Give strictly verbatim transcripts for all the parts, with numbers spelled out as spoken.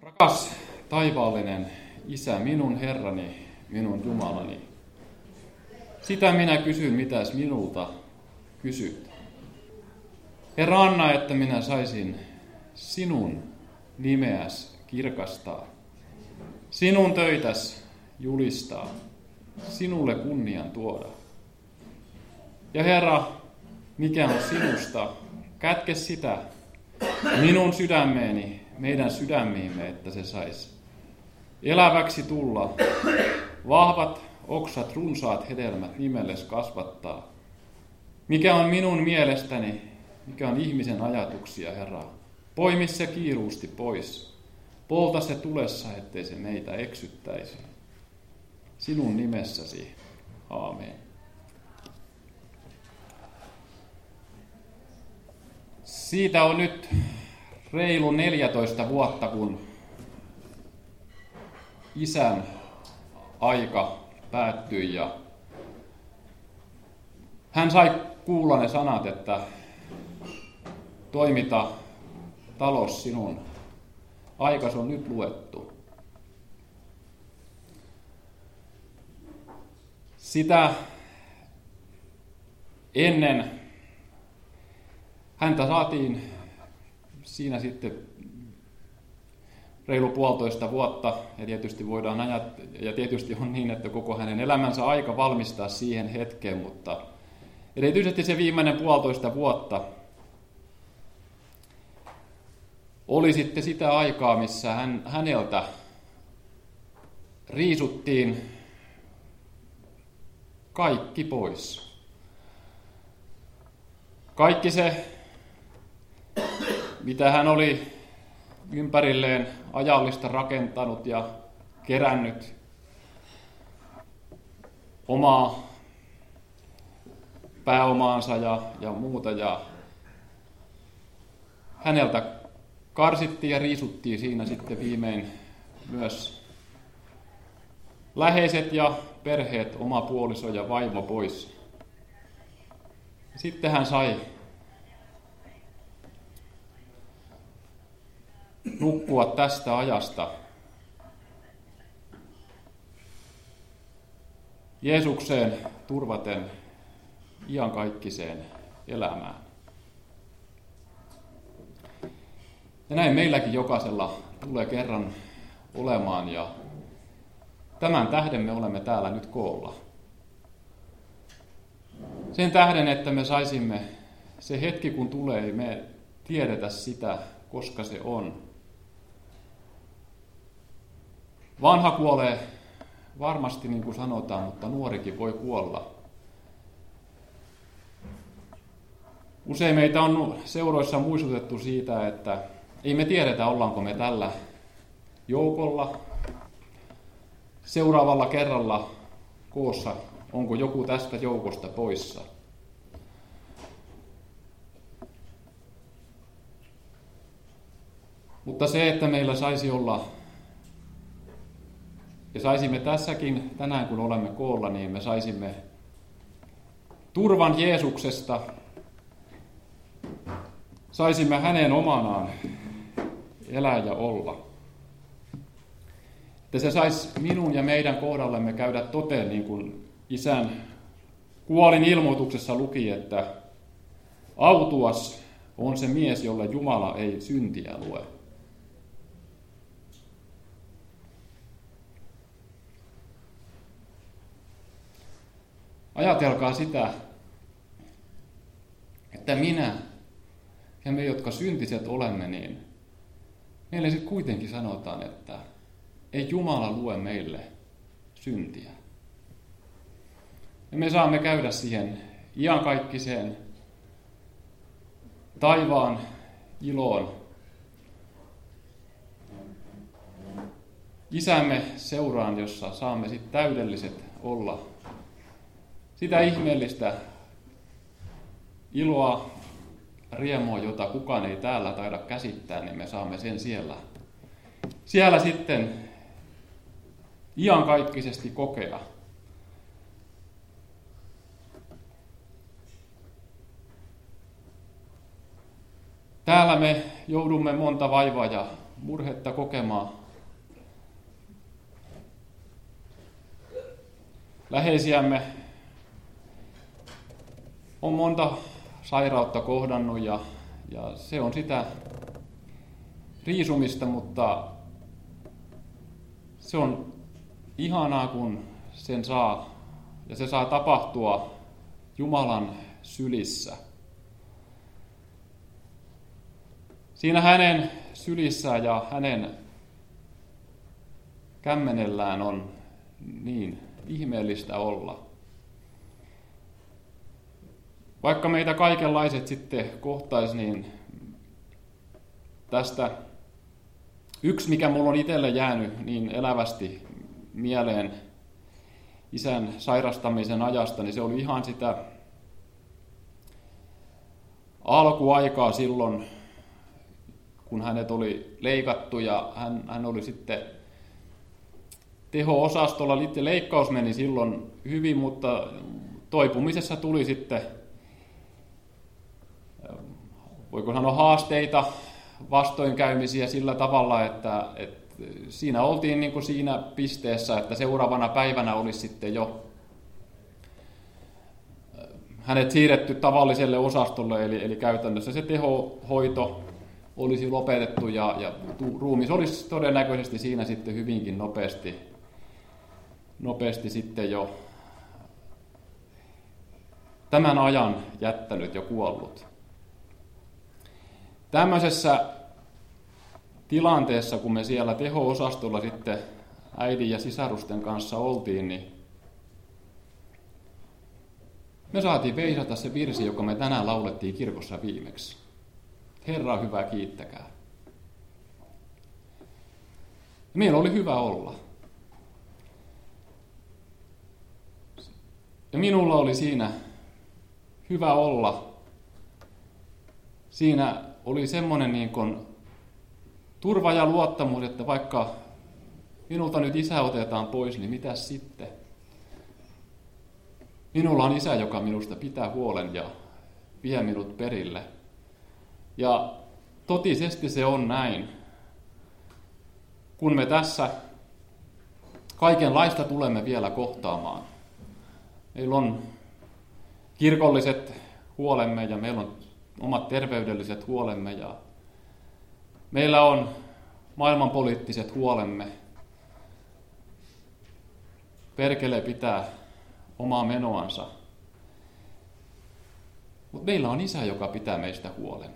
Rakas taivaallinen Isä, minun Herrani, minun Jumalani, sitä minä kysyn, mitäs minulta kysyt. Herra, anna, että minä saisin sinun nimeäs kirkastaa, sinun töitäs julistaa, sinulle kunnian tuoda. Ja Herra, mikä on sinusta, kätke sitä minun sydämeeni, meidän sydämiimme, että se saisi eläväksi tulla, vahvat oksat, runsaat hedelmät nimelles kasvattaa. Mikä on minun mielestäni, mikä on ihmisen ajatuksia, Herra, poimi se kiiruusti pois, polta se tulessa, ettei se meitä eksyttäisi. Sinun nimessäsi, aamen. Siitä on nyt reilu neljätoista vuotta, kun isän aika päättyi ja hän sai kuulla ne sanat, että toimita talos sinun, aikas on nyt luettu. Sitä ennen häntä saatiin siinä sitten reilu puolitoista vuotta, ja tietysti voidaan ajatella, ja tietysti on niin, että koko hänen elämänsä aika valmistaa siihen hetkeen, mutta erityisesti se viimeinen puolitoista vuotta oli sitten sitä aikaa, missä hän, häneltä riisuttiin kaikki pois. Kaikki se, mitä hän oli ympärilleen ajallista rakentanut ja kerännyt omaa pääomaansa ja, ja muuta. Ja häneltä karsittiin ja riisuttiin siinä sitten viimein myös läheiset ja perheet, oma puoliso ja vaimo pois. Sitten hän sai nukkua tästä ajasta Jeesukseen turvaten iankaikkiseen elämään. Ja näin meilläkin jokaisella tulee kerran olemaan, ja tämän tähden me olemme täällä nyt koolla. Sen tähden, että me saisimme, se hetki kun tulee, ei me tiedetä sitä, koska se on. Vanha kuolee varmasti, niin kuin sanotaan, mutta nuorikin voi kuolla. Usein meitä on seuroissa muistutettu siitä, että ei me tiedetä, ollaanko me tällä joukolla, seuraavalla kerralla koossa, onko joku tästä joukosta poissa. Mutta se, että meillä saisi olla, ja saisimme tässäkin tänään, kun olemme koolla, niin me saisimme turvan Jeesuksesta, saisimme hänen omanaan elää ja olla. Että se saisi minun ja meidän kohdallemme käydä toteen, niin kuin isän kuolin ilmoituksessa luki, että autuas on se mies, jolle Jumala ei syntiä lue. Ajatelkaa sitä, että minä ja me, jotka syntiset olemme, niin meille sitten kuitenkin sanotaan, että ei Jumala lue meille syntiä. Ja me saamme käydä siihen iankaikkiseen taivaan iloon. Isämme seuraan, jossa saamme sitten täydelliset olla. Sitä ihmeellistä iloa, riemua, jota kukaan ei täällä taida käsittää, niin me saamme sen siellä. Siellä sitten iankaikkisesti kokea. Täällä me joudumme monta vaivaa ja murhetta kokemaan. Läheisiämme on monta sairautta kohdannut ja, ja se on sitä riisumista, mutta se on ihanaa, kun sen saa ja se saa tapahtua Jumalan sylissä. Siinä hänen sylissään ja hänen kämmenellään on niin ihmeellistä olla. Vaikka meitä kaikenlaiset sitten kohtaisi, niin tästä yksi, mikä mulla on itselle jäänyt niin elävästi mieleen isän sairastamisen ajasta, niin se oli ihan sitä alkuaikaa silloin, kun hänet oli leikattu ja hän, hän oli sitten teho-osastolla. Leikkaus meni silloin hyvin, mutta toipumisessa tuli sitten, voiko sanoa, haasteita, vastoinkäymisiä sillä tavalla, että, että siinä oltiin niin kuin siinä pisteessä, että seuraavana päivänä olisi sitten jo hänet siirretty tavalliselle osastolle, eli, eli käytännössä se tehohoito olisi lopetettu ja, ja ruumis olisi todennäköisesti siinä sitten hyvinkin nopeasti, nopeasti sitten jo tämän ajan jättänyt ja kuollut. Tämmöisessä tilanteessa, kun me siellä teho-osastolla sitten äidin ja sisarusten kanssa oltiin, niin me saatiin veisata se virsi, joka me tänään laulettiin kirkossa viimeksi. Herra hyvä, kiittäkää. Meillä oli hyvä olla. Ja minulla oli siinä hyvä olla. Siinä oli semmoinen niin kuin turva ja luottamus, että vaikka minulta nyt isä otetaan pois, niin mitäs sitten? Minulla on isä, joka minusta pitää huolen ja vie minut perille. Ja totisesti se on näin. Kun me tässä kaikenlaista tulemme vielä kohtaamaan. Meillä on kirkolliset huolemme ja meillä on omat terveydelliset huolemme ja meillä on maailmanpoliittiset huolemme. Perkele pitää omaa menoansa. Mutta meillä on isä, joka pitää meistä huolen.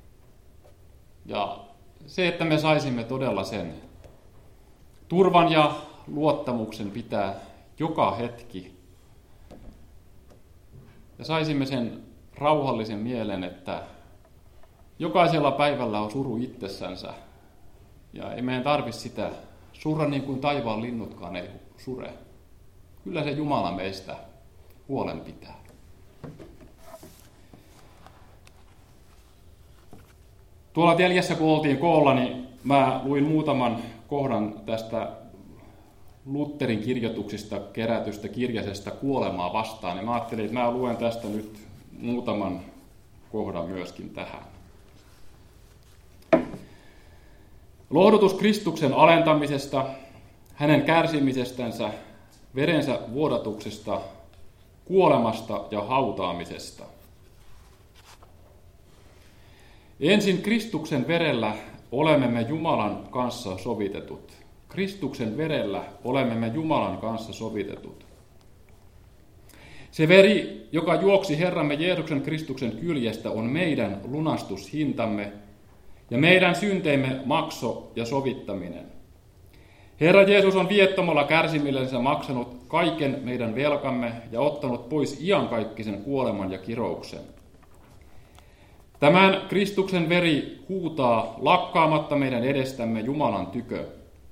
Ja se, että me saisimme todella sen turvan ja luottamuksen pitää joka hetki. Ja saisimme sen rauhallisen mielen, että jokaisella päivällä on suru itsessänsä. Ja ei meidän tarvitse sitä surra niin kuin taivaan linnutkaan ei sure. Kyllä se Jumala meistä huolen pitää. Tuolla Teljessä, kun oltiin koolla, niin mä luin muutaman kohdan tästä Lutherin kirjoituksista kerätystä kirjasesta Kuolemaa vastaan. Ja mä ajattelin, että mä luen tästä nyt muutaman kohdan myöskin tähän. Lohdutus Kristuksen alentamisesta, hänen kärsimisestänsä, verensä vuodatuksesta, kuolemasta ja hautaamisesta. Ensin Kristuksen verellä olemme me Jumalan kanssa sovitetut. Kristuksen verellä olemme me Jumalan kanssa sovitetut. Se veri, joka juoksi Herramme Jeesuksen Kristuksen kyljestä, on meidän lunastushintamme ja meidän synteimme makso ja sovittaminen. Herra Jeesus on viettomalla kärsimillensä maksanut kaiken meidän velkamme ja ottanut pois iankaikkisen kuoleman ja kirouksen. Tämän Kristuksen veri huutaa lakkaamatta meidän edestämme Jumalan tykö.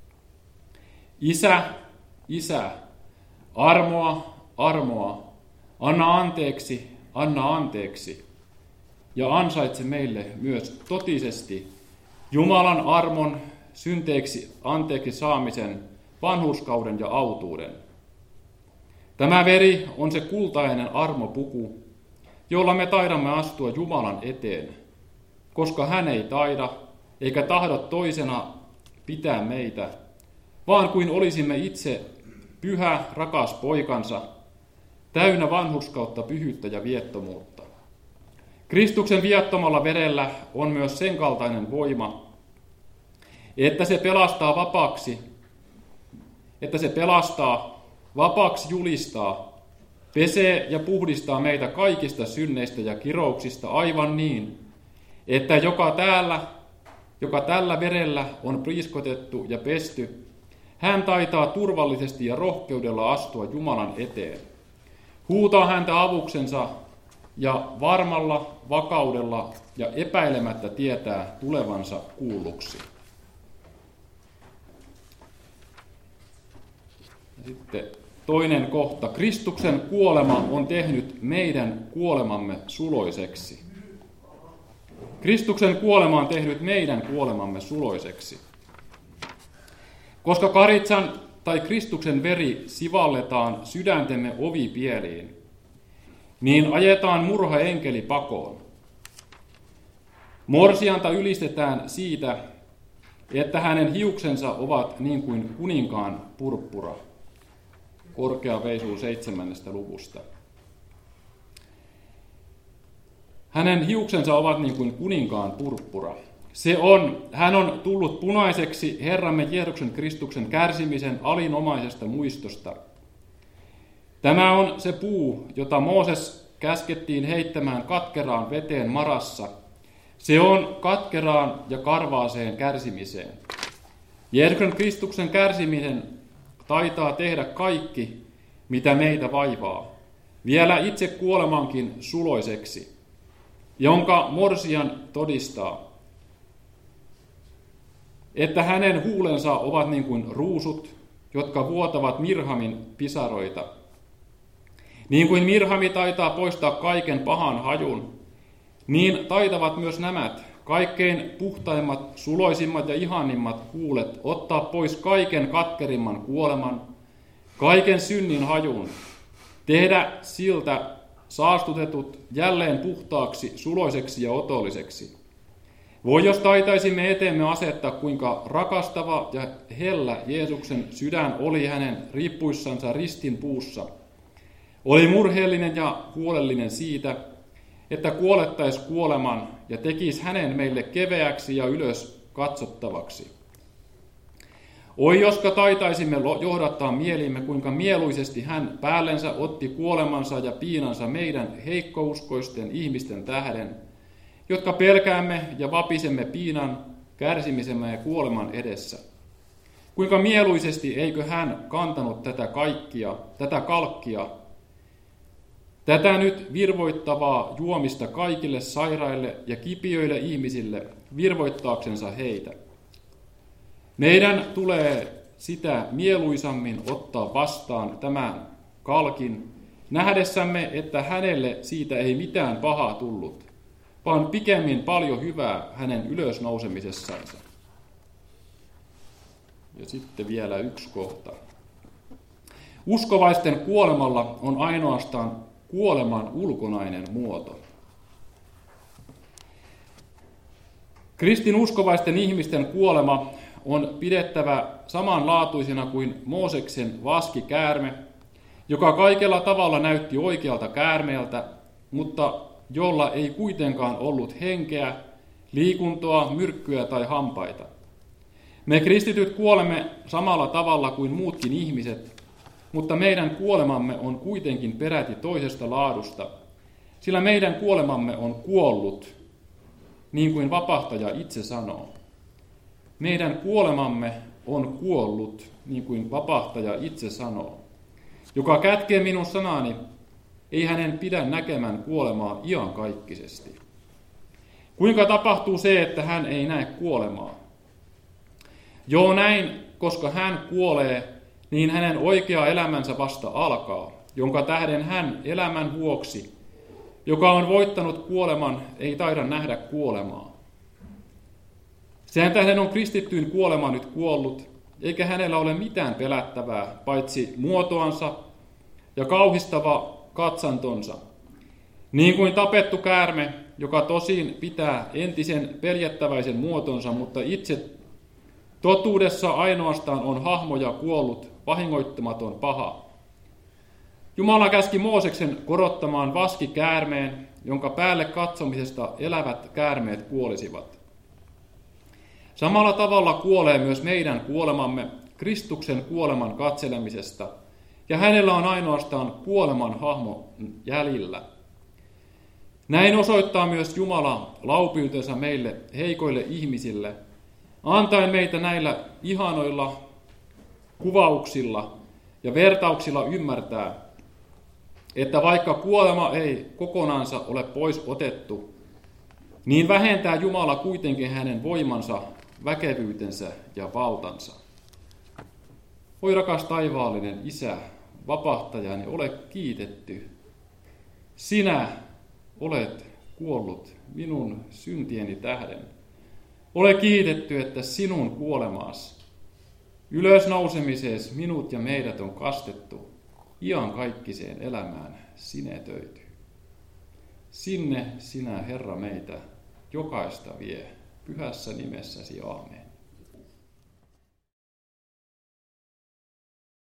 Isä, Isä, armoa, armoa, anna anteeksi, anna anteeksi, ja ansaitse meille myös totisesti Jumalan armon, synteeksi anteeksi saamisen, vanhurskauden ja autuuden. Tämä veri on se kultainen armopuku, jolla me taidamme astua Jumalan eteen, koska hän ei taida eikä tahdo toisena pitää meitä, vaan kuin olisimme itse pyhä, rakas poikansa, täynnä vanhurskautta, pyhyyttä ja viettomuutta. Kristuksen viattomalla verellä on myös sen kaltainen voima, että se pelastaa vapaaksi, että se pelastaa, vapaaksi julistaa, pesee ja puhdistaa meitä kaikista synneistä ja kirouksista aivan niin, että joka täällä, joka tällä verellä on priiskotettu ja pesty, hän taitaa turvallisesti ja rohkeudella astua Jumalan eteen. Huutaa häntä avuksensa ja varmalla vakaudella ja epäilemättä tietää tulevansa kuulluksi. Sitten toinen kohta. Kristuksen kuolema on tehnyt meidän kuolemamme suloiseksi. Kristuksen kuolema on tehnyt meidän kuolemamme suloiseksi. Koska karitsan tai Kristuksen veri sivalletaan sydäntemme ovipieliin, niin ajetaan murhaenkeli pakoon. Morsianta ylistetään siitä, että hänen hiuksensa ovat niin kuin kuninkaan purppura. Korkea veisuu seitsemännestä luvusta. Hänen hiuksensa ovat niin kuin kuninkaan purppura. Se on, hän on tullut punaiseksi Herramme Jeesuksen Kristuksen kärsimisen alinomaisesta muistosta. Tämä on se puu, jota Mooses käskettiin heittämään katkeraan veteen marassa. Se on katkeraan ja karvaaseen kärsimiseen. Jeesuksen Kristuksen kärsiminen taitaa tehdä kaikki, mitä meitä vaivaa, vielä itse kuolemankin suloiseksi, jonka morsian todistaa, että hänen huulensa ovat niin kuin ruusut, jotka vuotavat Mirhamin pisaroita. Niin kuin Mirhami taitaa poistaa kaiken pahan hajun, niin taitavat myös nämä kaikkein puhtaimmat, suloisimmat ja ihanimmat huulet ottaa pois kaiken katkerimman kuoleman, kaiken synnin hajun, tehdä siltä saastutetut jälleen puhtaaksi, suloiseksi ja otolliseksi. Voi jos taitaisimme eteemme asettaa, kuinka rakastava ja hellä Jeesuksen sydän oli hänen riippuissansa ristin puussa. Oli murheellinen ja huolellinen siitä, että kuolettaisi kuoleman ja tekisi hänen meille keveäksi ja ylös katsottavaksi. Oi joska taitaisimme johdattaa mieliimme, kuinka mieluisesti hän päällensä otti kuolemansa ja piinansa meidän heikkouskoisten ihmisten tähden, jotka pelkäämme ja vapisemme piinan, kärsimisemme ja kuoleman edessä. Kuinka mieluisesti eikö hän kantanut tätä kaikkia, tätä kalkkia, tätä nyt virvoittavaa juomista kaikille sairaille ja kipiöille ihmisille, virvoittaaksensa heitä. Meidän tulee sitä mieluisammin ottaa vastaan tämän kalkin, nähdessämme, että hänelle siitä ei mitään pahaa tullut, vaan pikemmin paljon hyvää hänen ylösnousemisessansa. Ja sitten vielä yksi kohta. Uskovaisten kuolemalla on ainoastaan kuoleman ulkonainen muoto. Kristin uskovaisten ihmisten kuolema on pidettävä samanlaatuisena kuin Mooseksen vaskikäärme, joka kaikella tavalla näytti oikealta käärmeeltä, mutta jolla ei kuitenkaan ollut henkeä, liikuntoa, myrkkyä tai hampaita. Me kristityt kuolemme samalla tavalla kuin muutkin ihmiset, mutta meidän kuolemamme on kuitenkin peräti toisesta laadusta, sillä meidän kuolemamme on kuollut, niin kuin vapahtaja itse sanoo. Meidän kuolemamme on kuollut, niin kuin vapahtaja itse sanoo. Joka kätkee minun sanani, ei hänen pidä näkemään kuolemaa iankaikkisesti. Kuinka tapahtuu se, että hän ei näe kuolemaa? Joo näin, koska hän kuolee, niin hänen oikea elämänsä vasta alkaa, jonka tähden hän elämän vuoksi, joka on voittanut kuoleman, ei taida nähdä kuolemaa. Sen tähden on kristittyyn kuolema nyt kuollut, eikä hänellä ole mitään pelättävää, paitsi muotoansa ja kauhistava katsantonsa. Niin kuin tapettu käärme, joka tosin pitää entisen peljättäväisen muotonsa, mutta itse Totuudessa ainoastaan on hahmoja kuollut, vahingoittamaton paha. Jumala käski Mooseksen korottamaan vaskikäärmeen, jonka päälle katsomisesta elävät käärmeet kuolisivat. Samalla tavalla kuolee myös meidän kuolemamme Kristuksen kuoleman katselemisesta, ja hänellä on ainoastaan kuoleman hahmo jäljellä. Näin osoittaa myös Jumala laupiytensa meille heikoille ihmisille, antaen meitä näillä ihanoilla kuvauksilla ja vertauksilla ymmärtää, että vaikka kuolema ei kokonaansa ole pois otettu, niin vähentää Jumala kuitenkin hänen voimansa, väkevyytensä ja valtansa. Oi rakas taivaallinen Isä, vapahtajani, ole kiitetty. Sinä olet kuollut minun syntieni tähden. Ole kiitetty, että sinun kuolemaas, ylösnousemisees minut ja meidät on kastettu iankaikkiseen elämään sinetöity. Sinne sinä, Herra, meitä jokaista vie pyhässä nimessäsi. Aamen.